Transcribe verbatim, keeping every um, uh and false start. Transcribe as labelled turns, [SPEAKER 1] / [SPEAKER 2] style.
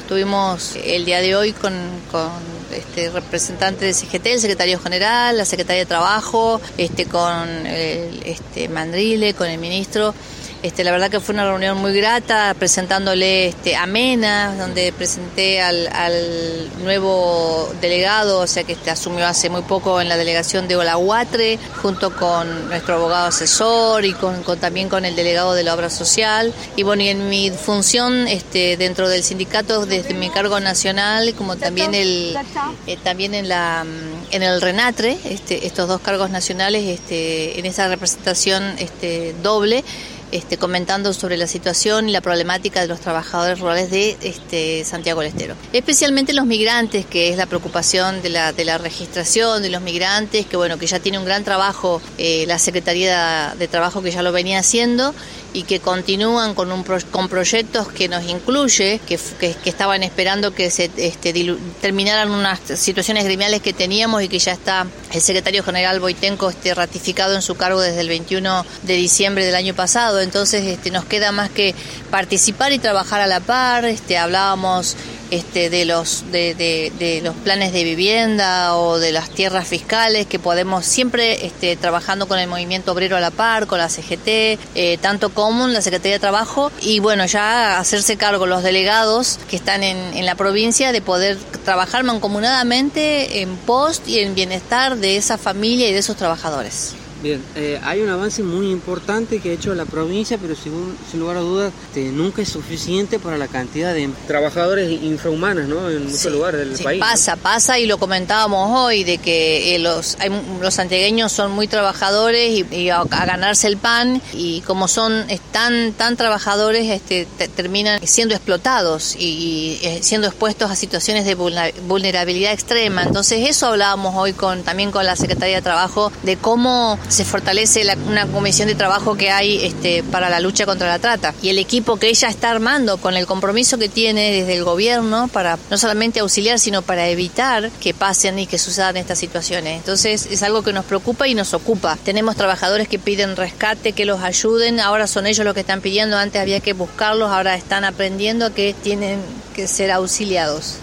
[SPEAKER 1] estuvimos el día de hoy con, con este representante de C G T, el secretario general, la secretaria de Trabajo, este, con el, este, Mandrile, con el ministro. Este, la verdad que fue una reunión muy grata, presentándole este, amena, donde presenté al, al nuevo delegado, o sea que este, asumió hace muy poco en la delegación de Olahuatre, junto con nuestro abogado asesor y con, con también con el delegado de la obra social. Y bueno, y en mi función este, dentro del sindicato, desde mi cargo nacional, como también el eh, también en la en el RENATRE, este, estos dos cargos nacionales, este, en esa representación este, doble. Este, comentando sobre la situación y la problemática de los trabajadores rurales de este, Santiago del Estero. Especialmente los migrantes, que es la preocupación de la, de la registración de los migrantes, que bueno, que ya tiene un gran trabajo eh, la Secretaría de Trabajo, que ya lo venía haciendo, y que continúan con un pro, con proyectos que nos incluye, que, que, que estaban esperando que se este, dilu, terminaran unas situaciones gremiales que teníamos y que ya está el secretario general Boitenco este, ratificado en su cargo desde el veintiuno de diciembre del año pasado. Entonces este, nos queda más que participar y trabajar a la par. Este, hablábamos este, de los de, de, de los planes de vivienda o de las tierras fiscales, que podemos siempre este, trabajando con el movimiento obrero a la par, con la C G T, eh, tanto como la Secretaría de Trabajo, y bueno, ya hacerse cargo los delegados que están en, en la provincia de poder trabajar mancomunadamente en pos y en bienestar de esa familia y de esos trabajadores.
[SPEAKER 2] Bien, eh, hay un avance muy importante que ha hecho la provincia, pero sin, sin lugar a dudas este, nunca es suficiente para la cantidad de trabajadores infrahumanos, ¿no? En muchos sí, lugares del
[SPEAKER 1] sí,
[SPEAKER 2] país.
[SPEAKER 1] Pasa,
[SPEAKER 2] ¿no?
[SPEAKER 1] pasa y lo comentábamos hoy, de que eh, los, hay, los santiagueños son muy trabajadores y, y a, a ganarse el pan, y como son tan, tan trabajadores, este, te, terminan siendo explotados y, y eh, siendo expuestos a situaciones de vulnerabilidad extrema. Entonces eso hablábamos hoy con también con la Secretaría de Trabajo, de cómo se fortalece la, una comisión de trabajo que hay este, para la lucha contra la trata, y el equipo que ella está armando con el compromiso que tiene desde el gobierno para no solamente auxiliar, sino para evitar que pasen y que sucedan estas situaciones. Entonces es algo que nos preocupa y nos ocupa. Tenemos trabajadores que piden rescate, que los ayuden, ahora son ellos los que están pidiendo, antes había que buscarlos, ahora están aprendiendo que tienen que ser auxiliados.